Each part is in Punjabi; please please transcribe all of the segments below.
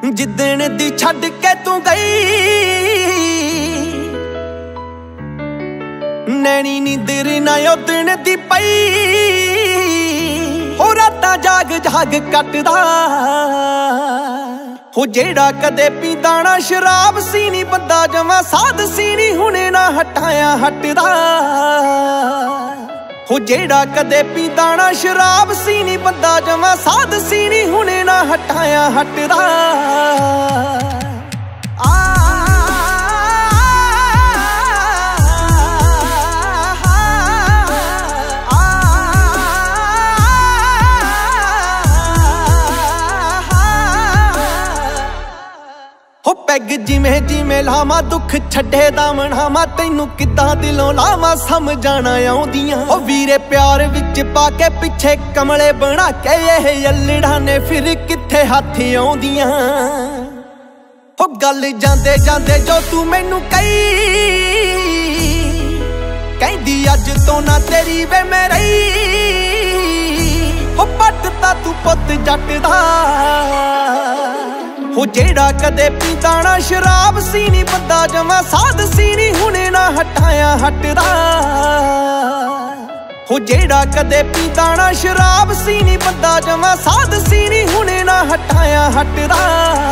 ਜਿੱਦਣ ਦੀ ਛੱਡ ਕੇ ਤੂੰ ਗਈ ਨੈਣੀ ਨੀਂਦਰ ਨਾ ਉਦਣ ਦੀ ਪਈ ਹੋ ਰਾਤਾਂ ਜਾਗ ਜਾਗ ਕੱਟਦਾ ਹੋ ਜਿਹੜਾ ਕਦੇ ਪੀਂਦਾ ਨਾ ਸ਼ਰਾਬ ਸੀ ਨੀ ਬੰਦਾ ਜਮਾਂ ਸਾਧ ਸੀ ਨੀ ਹੁਣੇ ਨਾ ਹਟਾਇਆ ਹਟਦਾ ਹੋ ਜਿਹੜਾ ਕਦੇ ਪੀਂਦਾ ਨਾ ਸ਼ਰਾਬ ਸੀ ਨੀ ਬੰਦਾ ਜਮਾਂ ਸਾਧ ਸੀ ਨੀ ਹੁਣੇ ਨਾ ਹਟਾਇਆ ਹਟਦਾ ਹੋ ਪੈਗ ਜਿਵੇਂ ਜਿਵੇਂ ਲਾਵਾਂ ਦੁੱਖ ਛੱਡੇ ਦਾ ਮਨਾਵਾਂ ਤੈਨੂੰ ਕਿੱਦਾਂ ਦਿਲੋਂ ਲਾਵਾਂ ਸਮਝਾਣਾ ਆਉਂਦੀਆਂ ਹੋ ਵੀਰੇ ਪਿਆਰ ਵਿੱਚ ਪਾ ਕੇ ਪਿੱਛੇ ਕਮਲੇ ਬਣਾ ਕੇ ਇਹ ਯੱਲੜਾਂ ਨੇ ਫਿਰ ਕਿੱਥੇ ਹੱਥ ਆਉਂਦੀਆਂ ਹੋ ਗੱਲ ਜਾਂਦੇ ਜਾਂਦੇ ਜੋ ਤੂੰ ਮੈਨੂੰ ਕਹੀ ਕਹਿੰਦੀ ਅੱਜ ਤੋਂ ਨਾ ਤੇਰੀ ਵੇ ਮੈਂ ਰਹੀ ਹੋ ਪੱਟਤਾ ਤੂੰ ਪੁੱਤ ਜੱਟ ਦਾ ਹੋ ਜਿਹੜਾ ਕਦੇ ਪੀਂਦਾ ਨਾ ਸ਼ਰਾਬ ਸੀ ਨੀ ਬੰਦਾ ਜਮਾਂ ਸਾਧ ਸੀ ਨੀ ਹੁਣੇ ਨਾ ਹਟਾਇਆ ਹਟਦਾ ਹੋ ਜਿਹੜਾ ਕਦੇ ਪੀਂਦਾ ਨਾ ਸ਼ਰਾਬ ਸੀ ਨੀ ਬੰਦਾ ਜਮਾਂ ਸਾਧ ਸੀ ਨੀ ਹੁਣੇ ਨਾ ਹਟਾਇਆ ਹਟਦਾ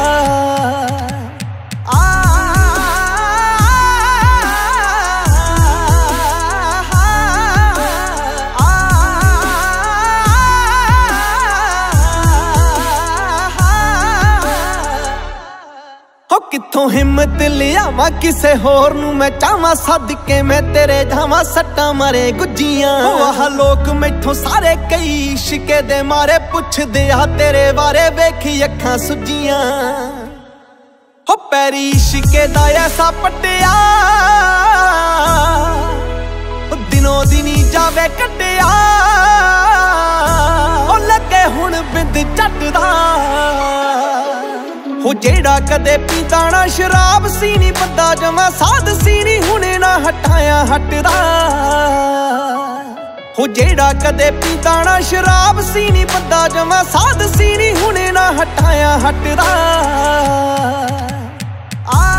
ਕਿੱਥੋਂ ਹਿੰਮਤ ਲਿਆਵਾਂ ਕਿਸੇ ਹੋਰ ਨੂੰ ਮੈਂ ਚਾਹਾਂ ਸਦਕੇ ਮੈਂ ਤੇਰੇ ਜਾਵਾਂ ਸੱਟਾਂ ਮਾਰੇ ਗੁੱਜੀਆਂ ਆਹ ਲੋਕ ਮੈਥੋਂ ਸਾਰੇ ਕਈ ਇਸ਼ਕੇ ਦੇ ਮਾਰੇ ਪੁੱਛਦੇ ਆ ਤੇਰੇ ਬਾਰੇ ਵੇਖੀ ਅੱਖਾਂ ਸੁੱਜੀਆਂ ਹੋ ਪੈਰੀ ਇਸ਼ਕੇ ਦਾ ਐਸਾ ਪੱਟਿਆ ਦਿਨੋਂ ਦਿਨੀ ਜਾਵੇ ਕੱਟਿਆ ਉਹ ਲੱਗੇ ਹੁਣ ਬਿੰਦ ਝੱਟਦਾ ਹੋ ਜਿਹੜਾ ਕਦੇ ਪੀਂਦਾ ਨਾ ਸ਼ਰਾਬ ਸੀ ਨੀ ਬੰਦਾ ਜਮਾਂ ਸਾਧ ਸੀ ਨੀ ਹੁਣੇ ਨਾ ਹਟਾਇਆ ਹਟਦਾ ਹੋ ਜਿਹੜਾ ਕਦੇ ਪੀਂਦਾ ਨਾ ਸ਼ਰਾਬ ਸੀ ਨੀ ਬੰਦਾ ਜਮਾਂ ਸਾਧ ਸੀ ਨੀ ਹੁਣੇ ਨਾ ਹਟਾਇਆ ਹਟਦਾ